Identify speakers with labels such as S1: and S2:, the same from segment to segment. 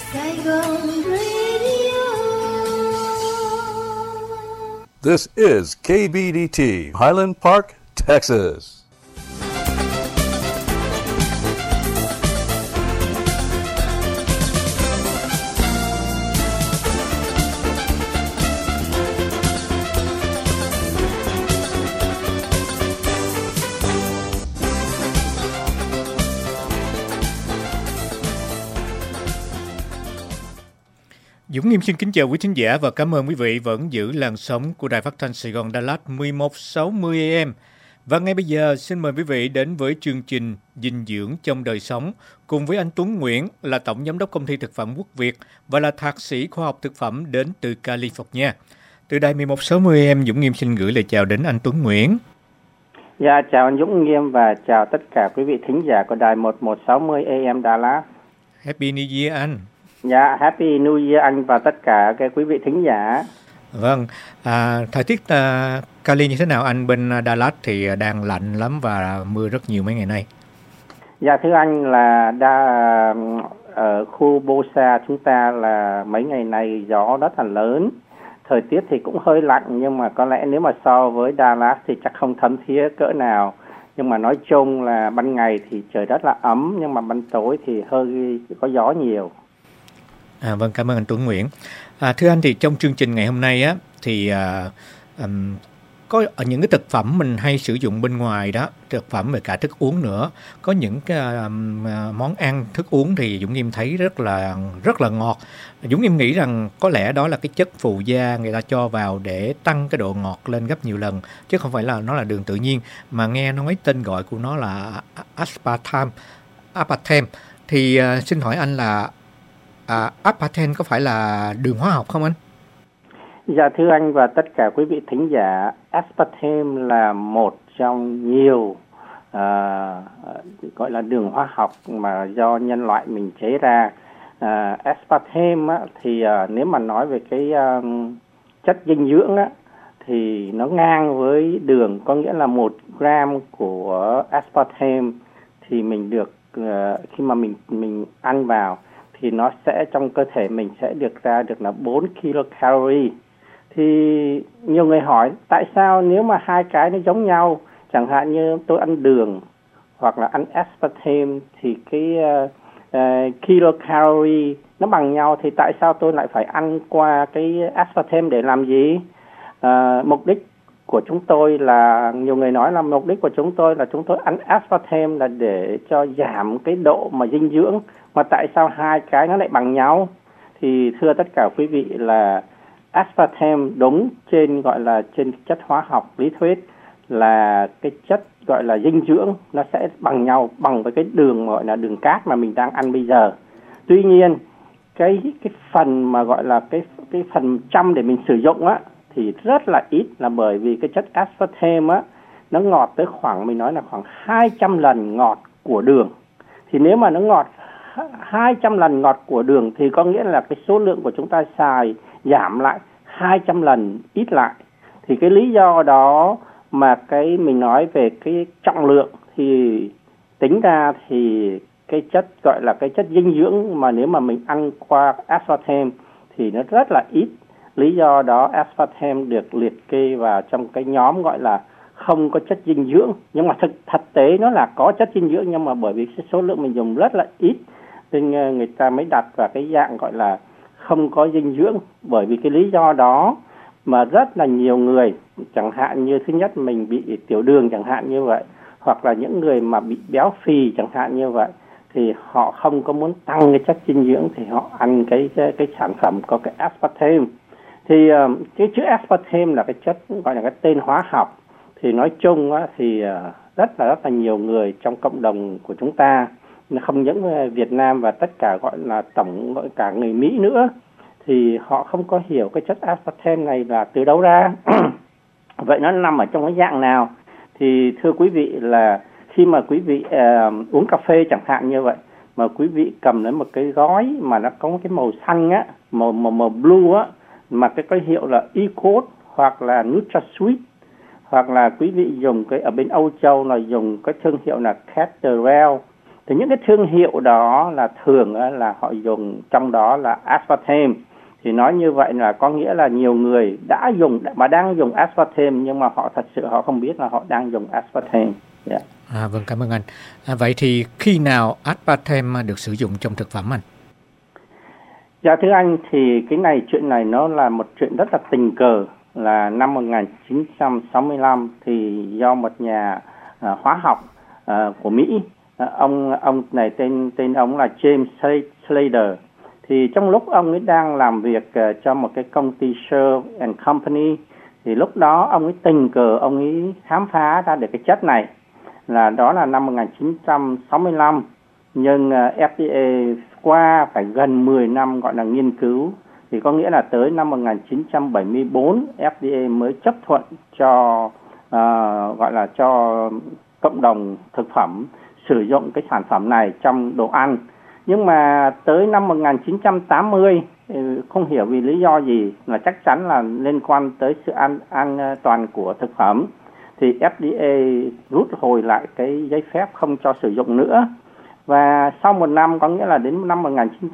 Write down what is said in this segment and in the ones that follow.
S1: Saigon Radio.
S2: This is KBDT, Highland Park, Texas.
S3: Dũng Nghiêm xin kính chào quý thính giả và cảm ơn quý vị vẫn giữ làn sóng của Đài Phát thanh Sài Gòn Đà Lạt 1160 AM. Và ngay bây giờ xin mời quý vị đến với chương trình Dinh dưỡng trong đời sống cùng với anh Tuấn Nguyễn là Tổng Giám đốc Công ty Thực phẩm Quốc Việt và là Thạc sĩ Khoa học Thực phẩm đến từ California. Từ Đài 1160 AM, Dũng Nghiêm xin gửi lời chào đến anh Tuấn Nguyễn.
S4: Dạ, chào anh Dũng Nghiêm và chào tất cả quý vị thính giả của Đài 1160 AM Đà Lạt.
S3: Happy New Year anh.
S4: Dạ, Happy New Year anh và tất cả các quý vị thính giả.
S3: Vâng, thời tiết Cali như thế nào anh? Bên Đà Lạt thì đang lạnh lắm và mưa rất nhiều mấy ngày nay.
S4: Dạ thưa anh là ở khu Bosa chúng ta là mấy ngày nay gió rất là lớn. Thời tiết thì cũng hơi lạnh nhưng mà có lẽ nếu mà so với Đà Lạt thì chắc không thấm thía cỡ nào. Nhưng mà nói chung là ban ngày thì trời rất là ấm nhưng mà ban tối thì hơi có gió nhiều.
S3: Vâng, cảm ơn anh Tuấn Nguyễn. Thưa anh, thì trong chương trình ngày hôm nay á thì có những cái thực phẩm mình hay sử dụng bên ngoài đó, thực phẩm về cả thức uống nữa, có những cái món ăn thức uống thì Dũng Nghiêm thấy rất là ngọt. Dũng Nghiêm nghĩ rằng có lẽ đó là cái chất phụ gia người ta cho vào để tăng cái độ ngọt lên gấp nhiều lần, chứ không phải là nó là đường tự nhiên, mà nghe nói tên gọi của nó là aspartame. Thì xin hỏi anh là aspartame có phải là đường hóa học không anh?
S4: Dạ thưa anh và tất cả quý vị thính giả, aspartame là một trong nhiều gọi là đường hóa học mà do nhân loại mình chế ra. Aspartame thì nếu mà nói về cái chất dinh dưỡng á, thì nó ngang với đường, có nghĩa là 1 gram của aspartame thì mình được khi mà mình ăn vào thì nó sẽ trong cơ thể mình sẽ ra được là 4 kilocalorie. Thì nhiều người hỏi tại sao nếu mà hai cái nó giống nhau, chẳng hạn như tôi ăn đường hoặc là ăn aspartame thì cái kilocalorie nó bằng nhau, thì tại sao tôi lại phải ăn qua cái aspartame để làm gì? Mục đích của chúng tôi là, nhiều người nói là mục đích của chúng tôi ăn aspartame là để cho giảm cái độ mà dinh dưỡng, mà tại sao hai cái nó lại bằng nhau? Thì thưa tất cả quý vị là aspartame đúng trên gọi là trên chất hóa học lý thuyết là cái chất gọi là dinh dưỡng nó sẽ bằng nhau, bằng với cái đường gọi là đường cát mà mình đang ăn bây giờ. Tuy nhiên cái phần mà gọi là cái phần trăm để mình sử dụng á thì rất là ít, là bởi vì cái chất aspartame á nó ngọt tới khoảng, mình nói là khoảng 200 lần ngọt của đường. Thì nếu mà nó ngọt 200 lần ngọt của đường thì có nghĩa là cái số lượng của chúng ta xài giảm lại 200 lần ít lại. Thì cái lý do đó mà cái mình nói về cái trọng lượng thì tính ra thì cái chất gọi là cái chất dinh dưỡng mà nếu mà mình ăn qua aspartame thì nó rất là ít. Lý do đó aspartame được liệt kê vào trong cái nhóm gọi là không có chất dinh dưỡng. Nhưng mà thực tế nó là có chất dinh dưỡng, nhưng mà bởi vì cái số lượng mình dùng rất là ít nên người ta mới đặt vào cái dạng gọi là không có dinh dưỡng. Bởi vì cái lý do đó mà rất là nhiều người, chẳng hạn như thứ nhất mình bị tiểu đường chẳng hạn như vậy, hoặc là những người mà bị béo phì chẳng hạn như vậy, thì họ không có muốn tăng cái chất dinh dưỡng thì họ ăn cái sản phẩm có cái aspartame. Thì cái chữ aspartame là cái chất gọi là cái tên hóa học. Thì nói chung á, thì rất là nhiều người trong cộng đồng của chúng ta, không những Việt Nam và tất cả gọi là tổng gọi cả người Mỹ nữa, thì họ không có hiểu cái chất aspartame này là từ đâu ra. Vậy nó nằm ở trong cái dạng nào? Thì thưa quý vị là khi mà quý vị uống cà phê chẳng hạn như vậy, mà quý vị cầm lấy một cái gói mà nó có cái màu xanh á, màu blue á, mà cái hiệu là Equal hoặc là NutraSweet, hoặc là quý vị dùng cái ở bên Âu Châu là dùng cái thương hiệu là Caterpillar, Thì những cái thương hiệu đó là thường là họ dùng trong đó là aspartame. Thì nói như vậy là có nghĩa là nhiều người đã dùng mà đang dùng aspartame, nhưng mà họ thật sự họ không biết là họ đang dùng aspartame. Yeah.
S3: Vâng, cảm ơn anh. Vậy thì khi nào aspartame được sử dụng trong thực phẩm anh?
S4: Dạ thưa anh, thì chuyện này nó là một chuyện rất là tình cờ. Là năm 1965 thì do một nhà hóa học của Mỹ, ông này tên ông là James Slater. Thì trong lúc ông ấy đang làm việc cho một cái công ty Shell and Company, thì lúc đó ông ấy tình cờ ông ấy khám phá ra được cái chất này, đó là năm 1965. Nhưng FDA qua phải gần 10 năm gọi là nghiên cứu, thì có nghĩa là tới năm 1974 FDA mới chấp thuận cho gọi là cho cộng đồng thực phẩm sử dụng cái sản phẩm này trong đồ ăn. Nhưng mà tới năm 1980 không hiểu vì lý do gì, là chắc chắn là liên quan tới sự an toàn của thực phẩm, thì FDA rút hồi lại cái giấy phép không cho sử dụng nữa. Và sau một năm, có nghĩa là đến năm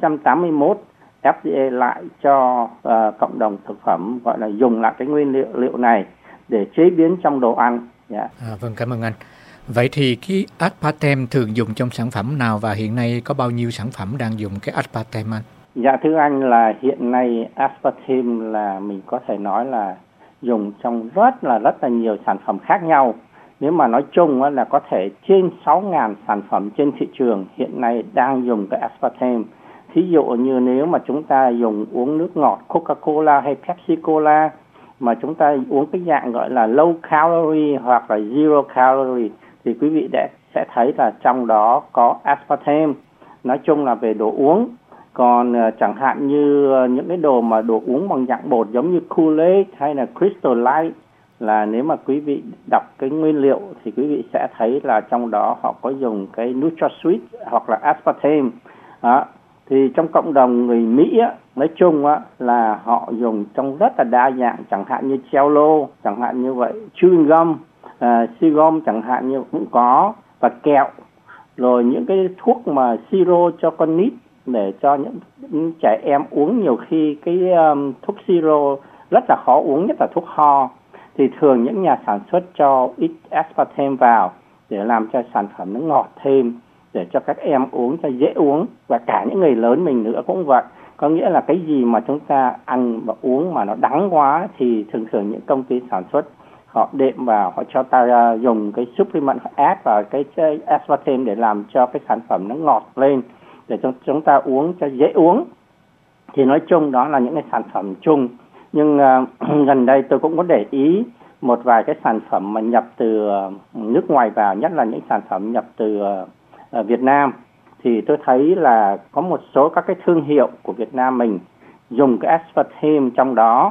S4: 1981, FDA lại cho cộng đồng thực phẩm gọi là dùng lại cái nguyên liệu này để chế biến trong đồ ăn. Yeah.
S3: Vâng, cảm ơn anh. Vậy thì cái aspartame thường dùng trong sản phẩm nào, và hiện nay có bao nhiêu sản phẩm đang dùng cái aspartame anh?
S4: Dạ thưa anh, là hiện nay aspartame là mình có thể nói là dùng trong rất là nhiều sản phẩm khác nhau. Nếu mà nói chung là có thể trên 6.000 sản phẩm trên thị trường hiện nay đang dùng cái aspartame. Thí dụ như nếu mà chúng ta dùng uống nước ngọt Coca-Cola hay Pepsi-Cola, mà chúng ta uống cái dạng gọi là low calorie hoặc là zero calorie, thì quý vị sẽ thấy là trong đó có aspartame. Nói chung là về đồ uống. Còn chẳng hạn như những cái đồ uống bằng dạng bột giống như Kool-Aid hay là Crystal Light, là nếu mà quý vị đọc cái nguyên liệu thì quý vị sẽ thấy là trong đó họ có dùng cái NutraSweet hoặc là aspartame. Đó. Thì trong cộng đồng người Mỹ nói chung là họ dùng trong rất là đa dạng, chẳng hạn như Cello, chẳng hạn như vậy, chewing gum, Sigom chẳng hạn như cũng có, và kẹo, rồi những cái thuốc mà siro cho con nít để cho những trẻ em uống. Nhiều khi cái thuốc siro rất là khó uống, nhất là thuốc ho, thì thường những nhà sản xuất cho ít aspartame vào để làm cho sản phẩm nó ngọt thêm, để cho các em uống cho dễ uống, và cả những người lớn mình nữa cũng vậy. Có nghĩa là cái gì mà chúng ta ăn và uống mà nó đắng quá thì thường những công ty sản xuất họ đệm vào, họ cho ta dùng cái supplement, họ add vào cái aspartame để làm cho cái sản phẩm nó ngọt lên, để cho chúng ta uống cho dễ uống. Thì nói chung đó là những cái sản phẩm chung. Nhưng gần đây tôi cũng có để ý một vài cái sản phẩm mà nhập từ nước ngoài vào, nhất là những sản phẩm nhập từ Việt Nam, thì tôi thấy là có một số các cái thương hiệu của Việt Nam mình dùng cái aspartame trong đó.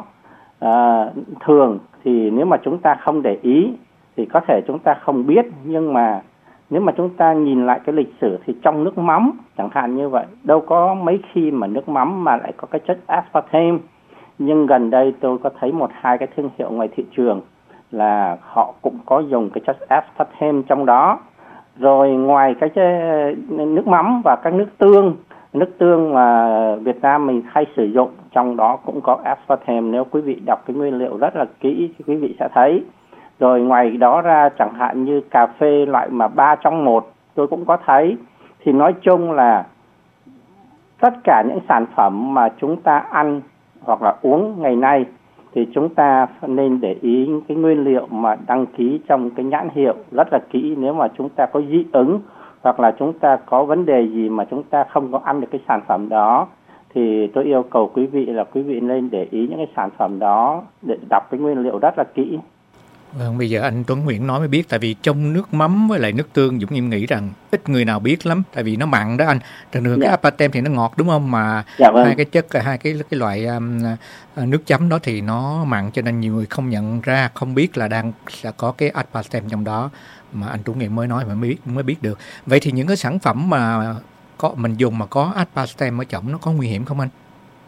S4: Thường thì nếu mà chúng ta không để ý thì có thể chúng ta không biết, nhưng mà nếu mà chúng ta nhìn lại cái lịch sử thì trong nước mắm chẳng hạn như vậy, đâu có mấy khi mà nước mắm mà lại có cái chất aspartame. Nhưng gần đây tôi có thấy 1-2 cái thương hiệu ngoài thị trường là họ cũng có dùng cái chất aspartame trong đó. Rồi ngoài cái nước mắm và các nước tương mà Việt Nam mình hay sử dụng, trong đó cũng có aspartame. Nếu quý vị đọc cái nguyên liệu rất là kỹ thì quý vị sẽ thấy. Rồi ngoài đó ra, chẳng hạn như cà phê loại mà 3 trong 1 tôi cũng có thấy. Thì nói chung là tất cả những sản phẩm mà chúng ta ăn hoặc là uống ngày nay thì chúng ta nên để ý cái nguyên liệu mà đăng ký trong cái nhãn hiệu rất là kỹ. Nếu mà chúng ta có dị ứng hoặc là chúng ta có vấn đề gì mà chúng ta không có ăn được cái sản phẩm đó, thì tôi yêu cầu quý vị là quý vị nên để ý những cái sản phẩm đó để đọc cái nguyên liệu rất là kỹ.
S3: Vâng, bây giờ anh Tuấn Nguyễn nói mới biết, tại vì trong nước mắm với lại nước tương Dũng em nghĩ rằng ít người nào biết lắm, tại vì nó mặn đó anh. Thường cái aspartame thì nó ngọt đúng không, mà hai cái chất, hai cái loại nước chấm đó thì nó mặn, cho nên nhiều người không nhận ra, không biết là sẽ có cái aspartame trong đó, mà anh Tuấn Nguyễn mới nói mới biết được. Vậy thì những cái sản phẩm mà mình dùng mà có aspartame ở trong nó có nguy hiểm không anh?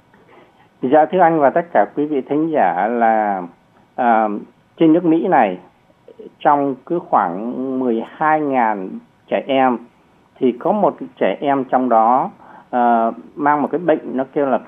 S4: Dạ thưa anh và tất cả quý vị thính giả, là trên nước Mỹ này, trong cứ khoảng 12.000 trẻ em thì có một trẻ em trong đó mang một cái bệnh nó kêu là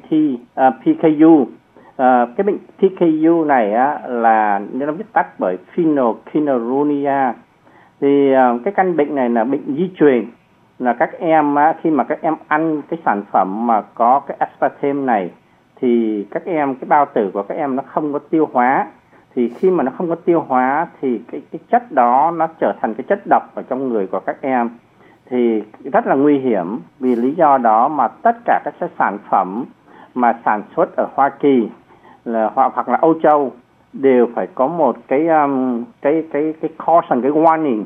S4: PKU. Cái bệnh PKU này á, là nó viết tắt bởi phenylketonuria. Thì cái căn bệnh này là bệnh di truyền, là các em khi mà các em ăn cái sản phẩm mà có cái aspartame này thì các em, cái bao tử của các em nó không có tiêu hóa. Thì khi mà nó không có tiêu hóa thì cái chất đó nó trở thành cái chất độc ở trong người của các em, thì rất là nguy hiểm. Vì lý do đó mà tất cả các cái sản phẩm mà sản xuất ở Hoa Kỳ là hoặc là Âu Châu đều phải có một cái caution, cái warning,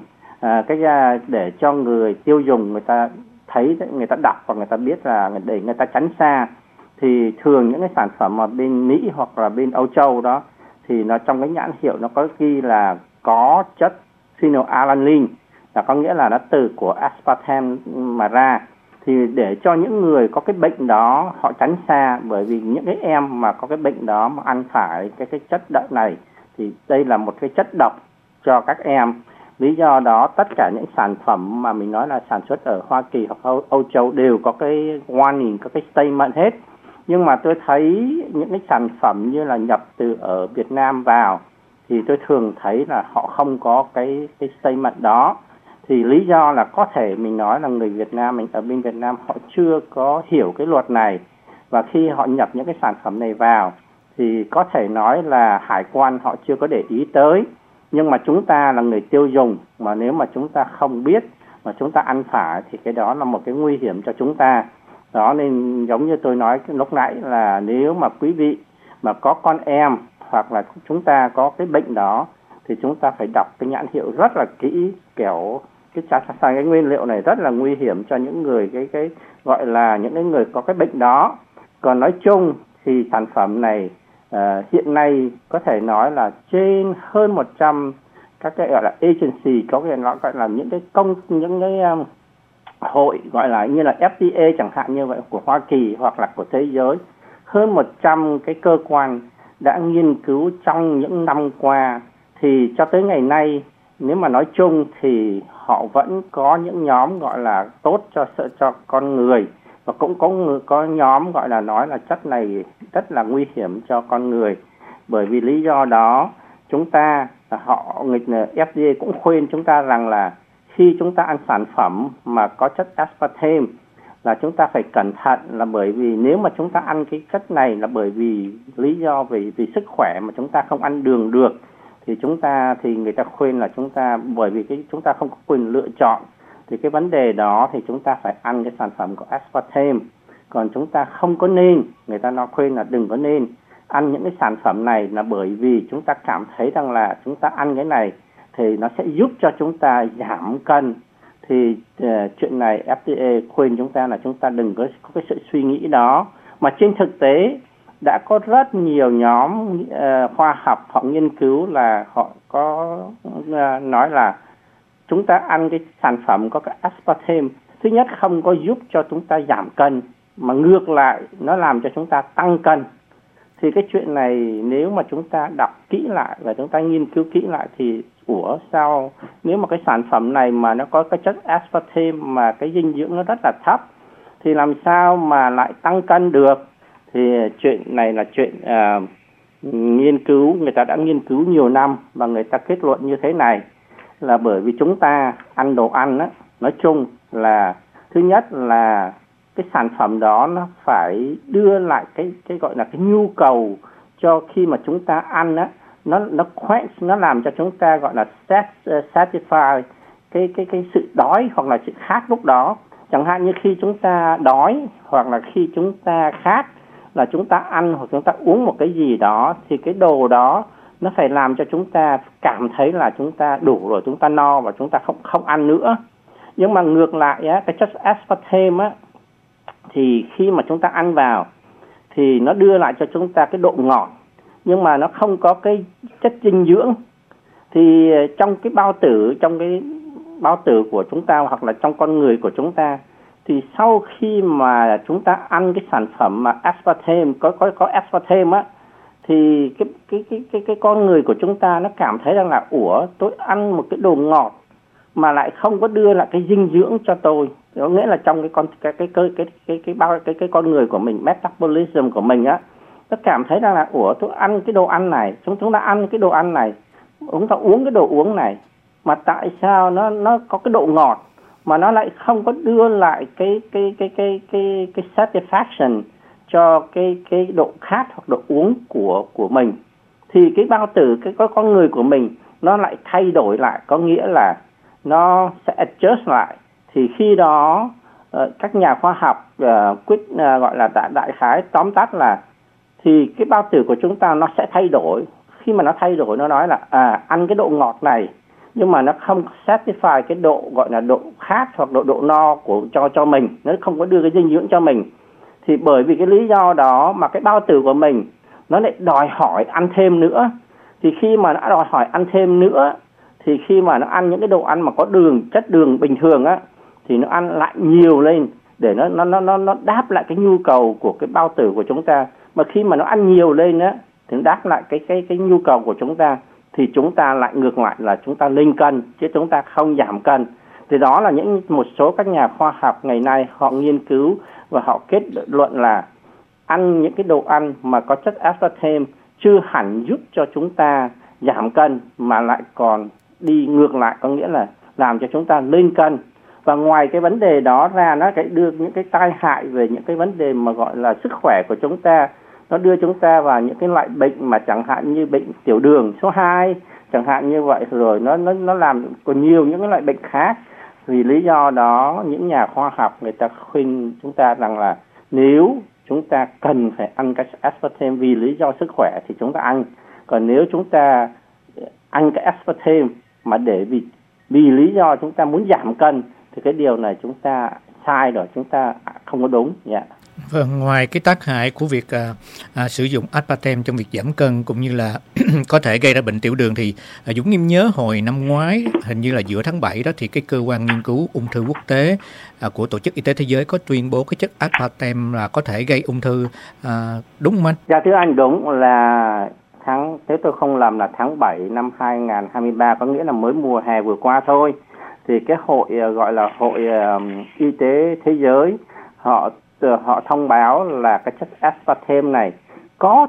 S4: để cho người tiêu dùng người ta thấy, người ta đọc và người ta biết là để người ta tránh xa. Thì thường những cái sản phẩm mà bên Mỹ hoặc là bên Âu Châu đó thì nó trong cái nhãn hiệu nó có ghi là có chất phenylalanine, là có nghĩa là nó từ của aspartame mà ra. Thì để cho những người có cái bệnh đó họ tránh xa, bởi vì những cái em mà có cái bệnh đó mà ăn phải cái chất độc này thì đây là một cái chất độc cho các em. Lý do đó tất cả những sản phẩm mà mình nói là sản xuất ở Hoa Kỳ hoặc Âu Châu đều có cái warning, có cái statement hết. Nhưng mà tôi thấy những cái sản phẩm như là nhập từ ở Việt Nam vào thì tôi thường thấy là họ không có cái statement đó. Thì lý do là có thể mình nói là người Việt Nam mình ở bên Việt Nam họ chưa có hiểu cái luật này, và khi họ nhập những cái sản phẩm này vào thì có thể nói là hải quan họ chưa có để ý tới. Nhưng mà chúng ta là người tiêu dùng, mà nếu mà chúng ta không biết mà chúng ta ăn phải thì cái đó là một cái nguy hiểm cho chúng ta. Đó nên giống như tôi nói lúc nãy là nếu mà quý vị mà có con em hoặc là chúng ta có cái bệnh đó thì chúng ta phải đọc cái nhãn hiệu rất là kỹ, kẻo cái nguyên liệu này rất là nguy hiểm cho những người cái gọi là những cái người có cái bệnh đó. Còn nói chung thì sản phẩm này hiện nay có thể nói là trên hơn 100 các cái gọi là agency, có cái nó gọi là những cái hội gọi là như là FDA chẳng hạn như vậy của Hoa Kỳ hoặc là của thế giới, hơn 100 cái cơ quan đã nghiên cứu trong những năm qua. Thì cho tới ngày nay nếu mà nói chung thì họ vẫn có những nhóm gọi là tốt cho con người, và cũng có nhóm gọi là nói là chất này rất là nguy hiểm cho con người. Bởi vì lý do đó chúng ta FDA cũng khuyên chúng ta rằng là khi chúng ta ăn sản phẩm mà có chất aspartame là chúng ta phải cẩn thận, là bởi vì nếu mà chúng ta ăn cái chất này là bởi vì lý do vì sức khỏe mà chúng ta không ăn đường được, thì người ta khuyên là chúng ta, bởi vì chúng ta không có quyền lựa chọn, thì cái vấn đề đó thì chúng ta phải ăn cái sản phẩm của aspartame. Còn chúng ta không có nên, người ta nói khuyên là đừng có nên ăn những cái sản phẩm này, là bởi vì chúng ta cảm thấy rằng là chúng ta ăn cái này thì nó sẽ giúp cho chúng ta giảm cân. Thì chuyện này FDA khuyên chúng ta là chúng ta đừng có cái sự suy nghĩ đó. Mà trên thực tế đã có rất nhiều nhóm khoa học họ nghiên cứu là họ có nói là chúng ta ăn cái sản phẩm có cái aspartame, thứ nhất không có giúp cho chúng ta giảm cân, mà ngược lại nó làm cho chúng ta tăng cân. Thì cái chuyện này nếu mà chúng ta đọc kỹ lại và chúng ta nghiên cứu kỹ lại thì sao nếu mà cái sản phẩm này mà nó có cái chất aspartame mà cái dinh dưỡng nó rất là thấp thì làm sao mà lại tăng cân được. Thì chuyện này là chuyện nghiên cứu, người ta đã nghiên cứu nhiều năm và người ta kết luận như thế này, là bởi vì chúng ta ăn đồ ăn á, nói chung là thứ nhất là cái sản phẩm đó nó phải đưa lại cái gọi là cái nhu cầu cho khi mà chúng ta ăn á, nó làm cho chúng ta gọi là satisfy cái sự đói hoặc là sự khát lúc đó. Chẳng hạn như khi chúng ta đói hoặc là khi chúng ta khát là chúng ta ăn hoặc chúng ta uống một cái gì đó, thì cái đồ đó nó phải làm cho chúng ta cảm thấy là chúng ta đủ rồi, chúng ta no và chúng ta không ăn nữa. Nhưng mà ngược lại á, cái chất aspartame á, thì khi mà chúng ta ăn vào thì nó đưa lại cho chúng ta cái độ ngọt, nhưng mà nó không có cái chất dinh dưỡng. Thì trong cái bao tử của chúng ta hoặc là trong con người của chúng ta, thì sau khi mà chúng ta ăn cái sản phẩm mà aspartame có aspartame á, thì cái con người của chúng ta nó cảm thấy rằng là tôi ăn một cái đồ ngọt mà lại không có đưa lại cái dinh dưỡng cho tôi. Có nghĩa là trong cái con người của mình, metabolism của mình á, tôi cảm thấy rằng là tôi ăn cái đồ ăn này, chúng ta ăn cái đồ ăn này, chúng ta uống cái đồ uống này, mà tại sao nó có cái độ ngọt mà nó lại không có đưa lại cái satisfaction cho cái độ khát hoặc độ uống của mình. Thì cái bao tử, cái con người của mình nó lại thay đổi lại, có nghĩa là nó sẽ adjust lại. Thì khi đó các nhà khoa học gọi là đại khái tóm tắt là thì cái bao tử của chúng ta nó sẽ thay đổi. Khi mà nó thay đổi, nó nói là ăn cái độ ngọt này nhưng mà nó không satisfy cái độ gọi là độ khát hoặc độ no của cho mình, nó không có đưa cái dinh dưỡng cho mình. Thì bởi vì cái lý do đó mà cái bao tử của mình nó lại đòi hỏi ăn thêm nữa. Thì khi mà nó đòi hỏi ăn thêm nữa, thì khi mà nó ăn những cái đồ ăn mà có đường, chất đường bình thường á, thì nó ăn lại nhiều lên để nó đáp lại cái nhu cầu của cái bao tử của chúng ta. Mà khi mà nó ăn nhiều lên á, thì nó đáp lại cái nhu cầu của chúng ta, thì chúng ta lại ngược lại là chúng ta lên cân chứ chúng ta không giảm cân. Thì đó là một số các nhà khoa học ngày nay họ nghiên cứu và họ kết luận là ăn những cái đồ ăn mà có chất aspartame chưa hẳn giúp cho chúng ta giảm cân mà lại còn đi ngược lại, có nghĩa là làm cho chúng ta lên cân. Và ngoài cái vấn đề đó ra, nó cái đưa những cái tai hại về những cái vấn đề mà gọi là sức khỏe của chúng ta. Nó đưa chúng ta vào những cái loại bệnh mà chẳng hạn như bệnh tiểu đường số 2, chẳng hạn như vậy, rồi nó làm còn nhiều những cái loại bệnh khác. Vì lý do đó, những nhà khoa học người ta khuyên chúng ta rằng là nếu chúng ta cần phải ăn cái aspartame vì lý do sức khỏe thì chúng ta ăn. Còn nếu chúng ta ăn cái aspartame mà để vì lý do chúng ta muốn giảm cân thì cái điều này chúng ta sai rồi, chúng ta không có đúng. Yeah.
S3: Vâng, ngoài cái tác hại của việc sử dụng aspartame trong việc giảm cân cũng như là có thể gây ra bệnh tiểu đường thì Dũng Nghiêm nhớ hồi năm ngoái, hình như là giữa tháng 7 đó, thì cái cơ quan nghiên cứu ung thư quốc tế của Tổ chức Y tế Thế giới có tuyên bố cái chất aspartame là có thể gây ung thư, đúng không anh?
S4: Dạ thưa anh, đúng là nếu tôi không lầm là tháng 7 năm 2023, có nghĩa là mới mùa hè vừa qua thôi. Thì cái hội gọi là Hội Y tế Thế giới họ thông báo là cái chất aspartame này có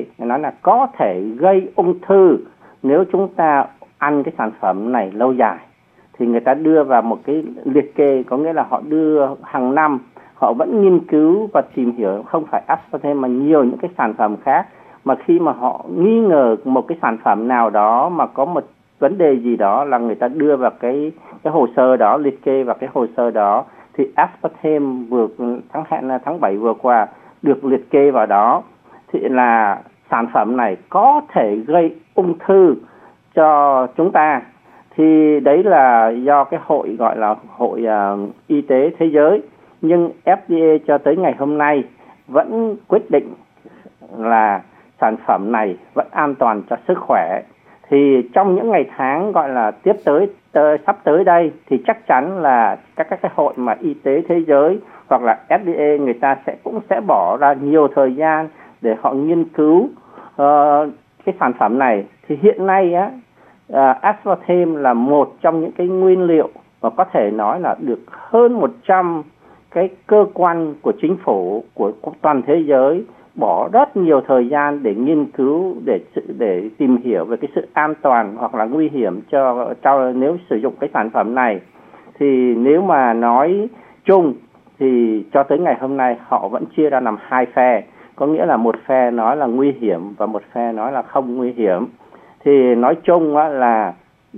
S4: thể gây ung thư nếu chúng ta ăn cái sản phẩm này lâu dài. Thì người ta đưa vào một cái liệt kê, có nghĩa là họ đưa hàng năm họ vẫn nghiên cứu và tìm hiểu không phải aspartame mà nhiều những cái sản phẩm khác, mà khi mà họ nghi ngờ một cái sản phẩm nào đó mà có một vấn đề gì đó là người ta đưa vào cái hồ sơ đó, liệt kê vào cái hồ sơ đó. Thì aspartame tháng 7 vừa qua được liệt kê vào đó, thì là sản phẩm này có thể gây ung thư cho chúng ta. Thì đấy là do cái hội gọi là Hội Y tế Thế giới. Nhưng FDA cho tới ngày hôm nay vẫn quyết định là sản phẩm này vẫn an toàn cho sức khỏe. Thì trong những ngày tháng gọi là sắp tới đây thì chắc chắn là các cái hội mà Y tế Thế giới hoặc là FDA người ta cũng sẽ bỏ ra nhiều thời gian để họ nghiên cứu cái sản phẩm này. Thì hiện nay aspartame là một trong những cái nguyên liệu và có thể nói là được hơn 100 cái cơ quan của chính phủ của toàn thế giới bỏ rất nhiều thời gian để nghiên cứu, để tìm hiểu về cái sự an toàn hoặc là nguy hiểm cho nếu sử dụng cái sản phẩm này. Thì nếu mà nói chung thì cho tới ngày hôm nay họ vẫn chia ra làm hai phe, có nghĩa là một phe nói là nguy hiểm và một phe nói là không nguy hiểm. Thì nói chung là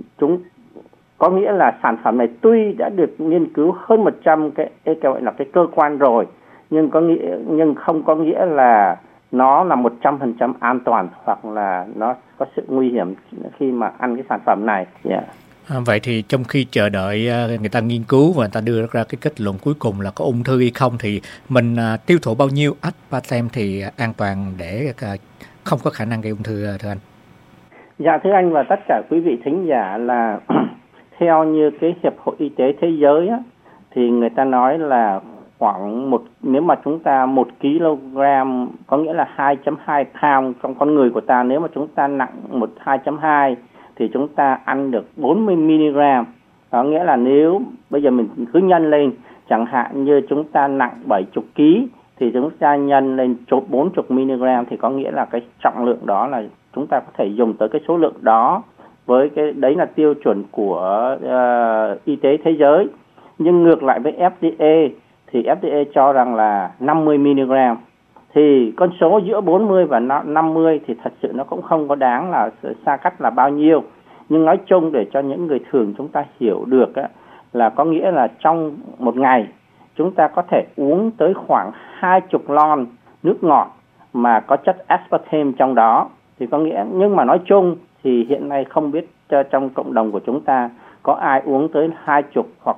S4: có nghĩa là sản phẩm này tuy đã được nghiên cứu hơn 100 cái gọi là cái cơ quan rồi, nhưng không có nghĩa là nó là 100% an toàn hoặc là nó có sự nguy hiểm khi mà ăn cái sản phẩm này. Yeah.
S3: Vậy thì trong khi chờ đợi người ta nghiên cứu và người ta đưa ra cái kết luận cuối cùng là có ung thư hay không, thì mình tiêu thụ bao nhiêu aspartame thì an toàn để không có khả năng gây ung thư, thưa anh?
S4: Dạ thưa anh và tất cả quý vị thính giả, là theo như cái Hiệp hội Y tế Thế giới á, thì người ta nói là khoảng nếu mà chúng ta 1 kg, có nghĩa là 2.2 pound trong con người của ta, nếu mà chúng ta nặng 2.2 thì chúng ta ăn được 40 mg Có nghĩa là nếu bây giờ mình cứ nhân lên, chẳng hạn như chúng ta nặng 70 kg thì chúng ta nhân lên 40 mg, thì có nghĩa là cái trọng lượng đó là chúng ta có thể dùng tới cái số lượng đó, với cái đấy là tiêu chuẩn của y tế thế giới. Nhưng ngược lại với FDA thì FDA cho rằng là 50 mg. Thì con số giữa 40 và 50 thì thật sự nó cũng không có đáng là xa cách là bao nhiêu. Nhưng nói chung để cho những người thường chúng ta hiểu được á, là có nghĩa là trong một ngày chúng ta có thể uống tới khoảng 20 lon nước ngọt mà có chất aspartame trong đó. Thì có nghĩa, nhưng mà nói chung thì hiện nay không biết trong cộng đồng của chúng ta có ai uống tới 20 hoặc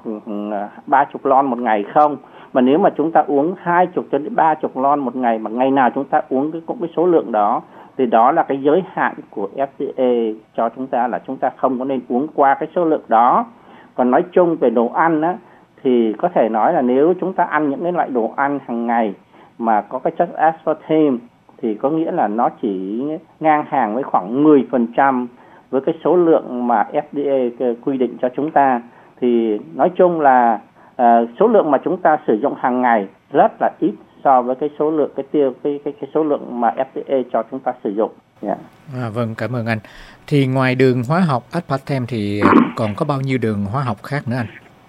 S4: 30 lon một ngày không. Mà nếu mà chúng ta uống 20 cho đến 30 lon một ngày, mà ngày nào chúng ta uống cũng cái số lượng đó, thì đó là cái giới hạn của FDA cho chúng ta, là chúng ta không có nên uống qua cái số lượng đó. Còn nói chung về đồ ăn á, thì có thể nói là nếu chúng ta ăn những cái loại đồ ăn hàng ngày mà có cái chất aspartame thì có nghĩa là nó chỉ ngang hàng với khoảng 10% với cái số lượng mà FDA quy định cho chúng ta. Thì nói chung là số lượng mà chúng ta sử dụng hàng ngày rất là ít so với cái số lượng cái số lượng mà FDA cho chúng ta sử dụng. Yeah.
S3: Vâng, cảm ơn anh. Thì ngoài đường hóa học aspartame thì còn có bao nhiêu đường hóa học khác nữa anh?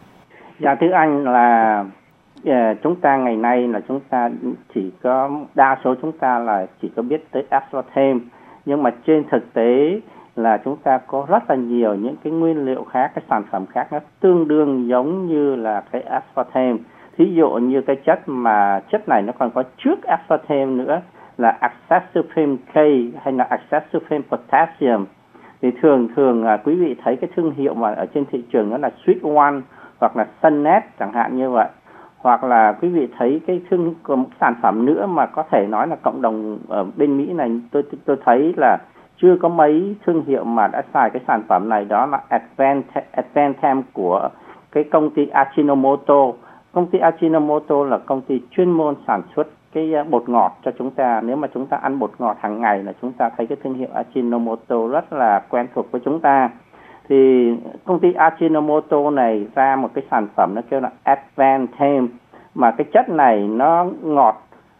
S4: Dạ thưa anh, là chúng ta ngày nay là chúng ta chỉ có, đa số chúng ta là chỉ có biết tới aspartame, nhưng mà trên thực tế là chúng ta có rất là nhiều những cái nguyên liệu khác, cái sản phẩm khác nó tương đương giống như là cái aspartame. Thí dụ như cái chất này nó còn có trước aspartame nữa là acetylsupreme K hay là acetylsupreme potassium. Thì thường quý vị thấy cái thương hiệu mà ở trên thị trường đó là Sweet One hoặc là Sunnet chẳng hạn như vậy. Hoặc là quý vị thấy cái sản phẩm nữa mà có thể nói là cộng đồng ở bên Mỹ này tôi thấy là chưa có mấy thương hiệu mà đã xài cái sản phẩm này, đó là Advanced của cái công ty Ajinomoto. Công ty Ajinomoto là công ty chuyên môn sản xuất cái bột ngọt cho chúng ta. Nếu mà chúng ta ăn bột ngọt hàng ngày là chúng ta thấy cái thương hiệu Ajinomoto rất là quen thuộc với chúng ta. Thì công ty Ajinomoto này ra một cái sản phẩm nó kêu là Advanced, mà cái chất này nó ngọt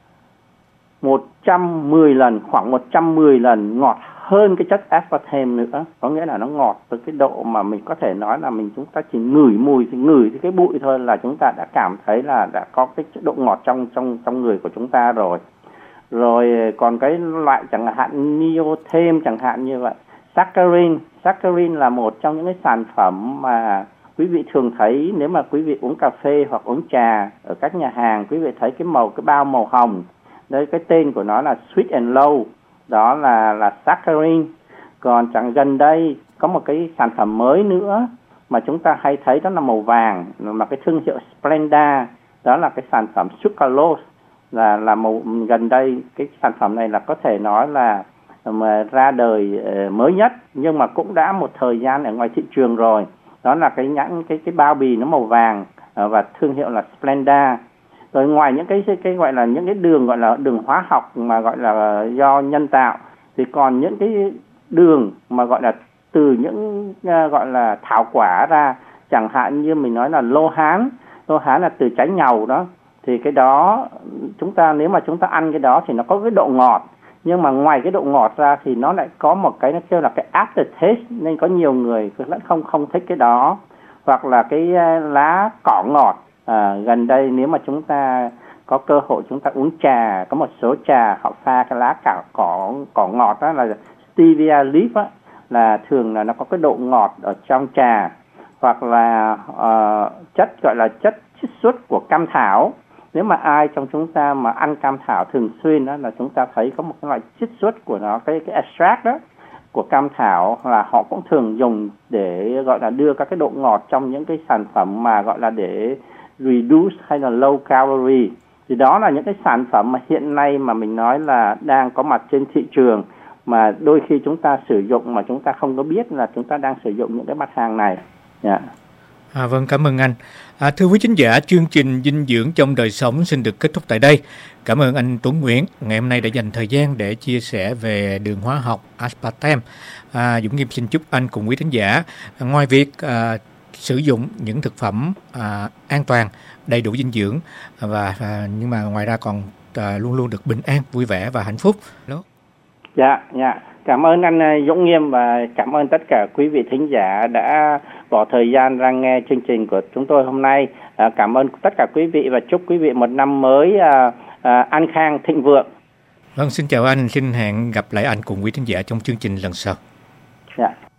S4: 110 lần, khoảng 110 lần ngọt hơn cái chất aspartame nữa. Có nghĩa là nó ngọt tới cái độ mà mình có thể nói là chúng ta chỉ ngửi mùi, thì ngửi cái bụi thôi là chúng ta đã cảm thấy là đã có cái độ ngọt trong người của chúng ta rồi. Rồi còn cái loại chẳng hạn neotheme chẳng hạn như vậy. Saccharin là một trong những cái sản phẩm mà quý vị thường thấy nếu mà quý vị uống cà phê hoặc uống trà ở các nhà hàng, quý vị thấy cái bao màu hồng. Đấy, cái tên của nó là Sweet and Low, đó là saccharin. Còn gần đây có một cái sản phẩm mới nữa mà chúng ta hay thấy, đó là màu vàng, mà cái thương hiệu Splenda, đó là cái sản phẩm sucralose, là màu gần đây. Cái sản phẩm này là có thể nói là mà ra đời mới nhất, nhưng mà cũng đã một thời gian ở ngoài thị trường rồi. Đó là cái bao bì nó màu vàng và thương hiệu là Splenda. Rồi ngoài những cái gọi là những cái đường gọi là đường hóa học mà gọi là do nhân tạo, thì còn những cái đường mà gọi là từ những gọi là thảo quả ra, chẳng hạn như mình nói là lô hán là từ trái nhầu đó. Thì cái đó nếu mà chúng ta ăn cái đó thì nó có cái độ ngọt, nhưng mà ngoài cái độ ngọt ra thì nó lại có một cái nó kêu là cái aftertaste, nên có nhiều người vẫn không thích cái đó. Hoặc là cái lá cỏ ngọt. Gần đây nếu mà chúng ta có cơ hội chúng ta uống trà, có một số trà họ pha cái lá cỏ ngọt đó là stevia leaf á, là thường là nó có cái độ ngọt ở trong trà. Hoặc là chất gọi là chất chiết xuất của cam thảo. Nếu mà ai trong chúng ta mà ăn cam thảo thường xuyên đó, là chúng ta thấy có một cái loại chiết xuất của nó, cái extract đó của cam thảo, là họ cũng thường dùng để gọi là đưa các cái độ ngọt trong những cái sản phẩm mà gọi là để reduce hay là low calorie. Thì đó là những cái sản phẩm mà hiện nay mà mình nói là đang có mặt trên thị trường, mà đôi khi chúng ta sử dụng mà chúng ta không có biết là chúng ta đang sử dụng những cái mặt hàng này. Yeah.
S3: Vâng, cảm ơn anh. Thưa quý thính giả, chương trình Dinh dưỡng trong đời sống xin được kết thúc tại đây. Cảm ơn anh Tuấn Nguyễn ngày hôm nay đã dành thời gian để chia sẻ về đường hóa học aspartame. Dũng Nghiêm xin chúc anh cùng quý thính giả ngoài việc sử dụng những thực phẩm an toàn, đầy đủ dinh dưỡng nhưng mà ngoài ra còn luôn luôn được bình an, vui vẻ và hạnh phúc.
S4: Dạ. Cảm ơn anh Dũng Nghiêm và cảm ơn tất cả quý vị thính giả đã bỏ thời gian ra nghe chương trình của chúng tôi hôm nay. Cảm ơn tất cả quý vị và chúc quý vị một năm mới an khang thịnh vượng.
S3: Vâng, xin chào anh, xin hẹn gặp lại anh cùng quý thính giả trong chương trình lần sau.
S4: Dạ.